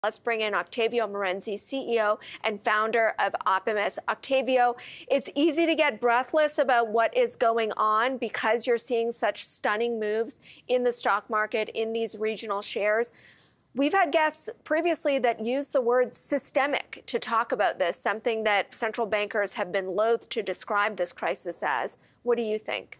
Let's bring in Octavio Morenzi, CEO and founder of Optimus. Octavio, it's easy to get breathless about what is going on because you're seeing such stunning moves in the stock market, in these regional shares. We've had guests previously that use the word systemic to talk about this, something that central bankers have been loath to describe this crisis as. What do you think?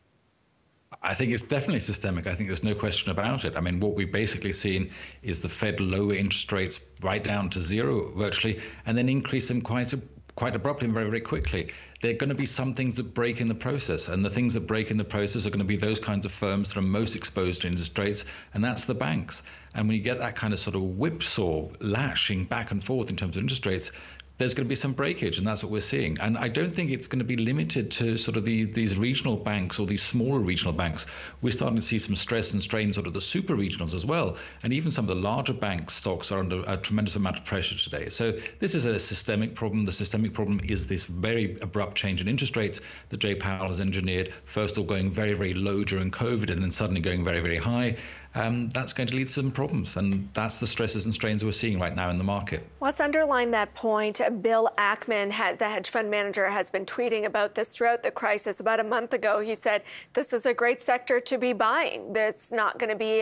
I think it's definitely systemic. I think there's no question about it. I mean, what we've basically seen is the Fed lower interest rates right down to zero virtually, and then increase them quite abruptly and very, very quickly. There are going to be some things that break in the process, and the things that break in the process are going to be those kinds of firms that are most exposed to interest rates, and that's the banks. And when you get that kind of sort of whipsaw lashing back and forth in terms of interest rates, there's going to be some breakage, and that's what we're seeing. And I don't think it's going to be limited to sort of these regional banks or these smaller regional banks. We're starting to see some stress and strain sort of the super regionals as well. And even some of the larger bank stocks are under a tremendous amount of pressure today. So this is a systemic problem. The systemic problem is this very abrupt change in interest rates that Jay Powell has engineered, first of all going very, very low during COVID and then suddenly going very, very high. That's going to lead to some problems, and that's the stresses and strains we're seeing right now in the market. Let's underline that point. Bill Ackman, the hedge fund manager, has been tweeting about this throughout the crisis. About a month ago, he said, this is a great sector to be buying. It's not going to be,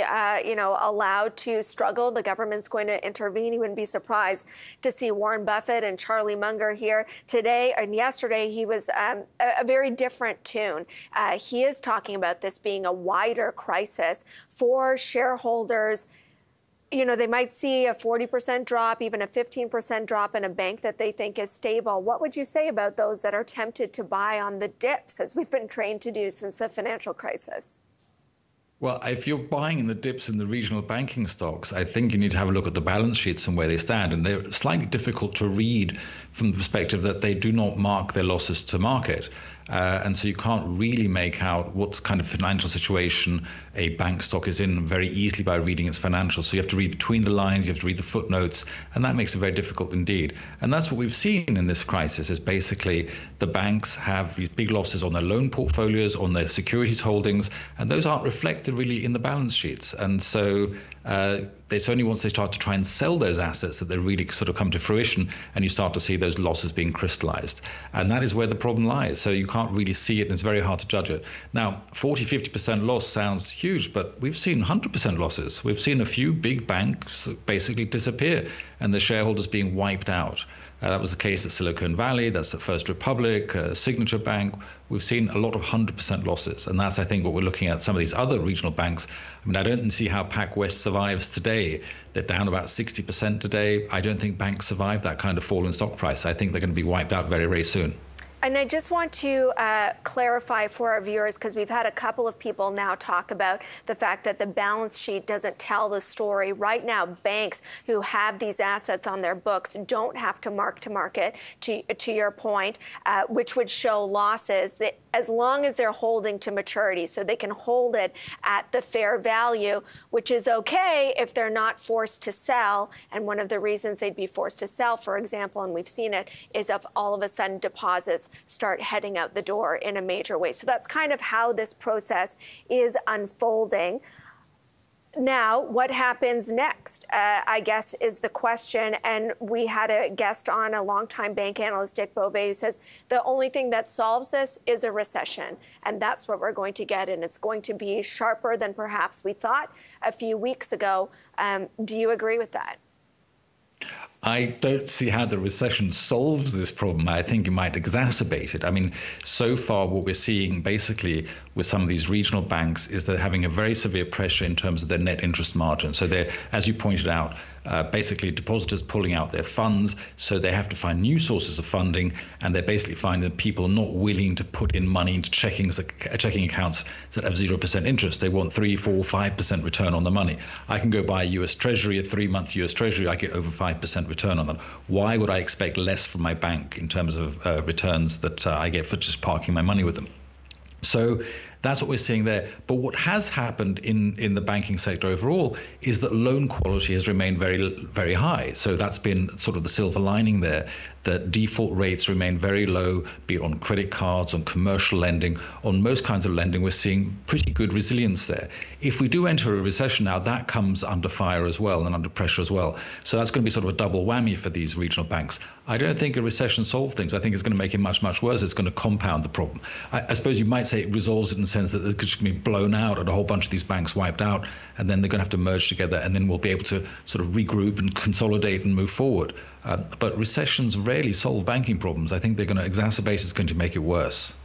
allowed to struggle. The government's going to intervene. He wouldn't be surprised to see Warren Buffett and Charlie Munger here today. And yesterday, he was a very different tune. He is talking about this being a wider crisis for shareholders. You know, they might see a 40% drop, even a 15% drop in a bank that they think is stable. What would you say about those that are tempted to buy on the dips, as we've been trained to do since the financial crisis? Well, if you're buying in the dips in the regional banking stocks, I think you need to have a look at the balance sheets and where they stand. And they're slightly difficult to read from the perspective that they do not mark their losses to market. And so you can't really make out what kind of financial situation a bank stock is in very easily by reading its financials. So you have to read between the lines, you have to read the footnotes, and that makes it very difficult indeed. And that's what we've seen in this crisis, is basically the banks have these big losses on their loan portfolios, on their securities holdings, and those aren't reflected really in the balance sheets. And so it's only once they start to try and sell those assets that they really sort of come to fruition, and you start to see those losses being crystallized. And that is where the problem lies. So you can't really see it, and it's very hard to judge it. Now, 40-50% loss sounds huge, but we've seen 100% losses. We've seen a few big banks basically disappear and the shareholders being wiped out. That was the case at Silicon Valley. That's at First Republic, Signature Bank. We've seen a lot of 100% losses. And that's, I think, what we're looking at some of these other regional banks. I mean, I don't see how PacWest survives today. They're down about 60% today. I don't think banks survive that kind of fall in stock price. I think they're going to be wiped out very, very soon. And I just want to clarify for our viewers, because we've had a couple of people now talk about the fact that the balance sheet doesn't tell the story. Right now, banks who have these assets on their books don't have to mark to market, to your point, which would show losses that as long as they're holding to maturity. So they can hold it at the fair value, which is okay if they're not forced to sell. And one of the reasons they'd be forced to sell, for example, and we've seen it, is if all of a sudden deposits start heading out the door in a major way. So that's kind of how this process is unfolding. Now, what happens next, I guess, is the question. And we had a guest on, a longtime bank analyst, Dick Bove, who says the only thing that solves this is a recession. And that's what we're going to get. And it's going to be sharper than perhaps we thought a few weeks ago. Do you agree with that? I don't see how the recession solves this problem. I think it might exacerbate it. I mean, so far what we're seeing basically with some of these regional banks is they're having a very severe pressure in terms of their net interest margin. So they're, as you pointed out, basically depositors pulling out their funds, so they have to find new sources of funding, and they're basically finding that people are not willing to put in money into checking accounts that have 0% interest. They want 3, 4, 5% return on the money. I can go buy a US Treasury, a 3-month US Treasury, I get over 5% return on them. Why would I expect less from my bank in terms of returns that I get for just parking my money with them? So That's what we're seeing there. But what has happened in the banking sector overall is that loan quality has remained very, very high. So that's been sort of the silver lining there, that default rates remain very low, be it on credit cards, on commercial lending, on most kinds of lending. We're seeing pretty good resilience there. If we do enter a recession now, that comes under fire as well and under pressure as well. So that's going to be sort of a double whammy for these regional banks. I don't think a recession solves things. I think it's going to make it much, much worse. It's going to compound the problem. I suppose you might say it resolves it in the sense that it's just going to be blown out and a whole bunch of these banks wiped out, and then they're going to have to merge together, and then we'll be able to sort of regroup and consolidate and move forward. But recessions rarely solve banking problems. I think they're going to exacerbate it. It's going to make it worse.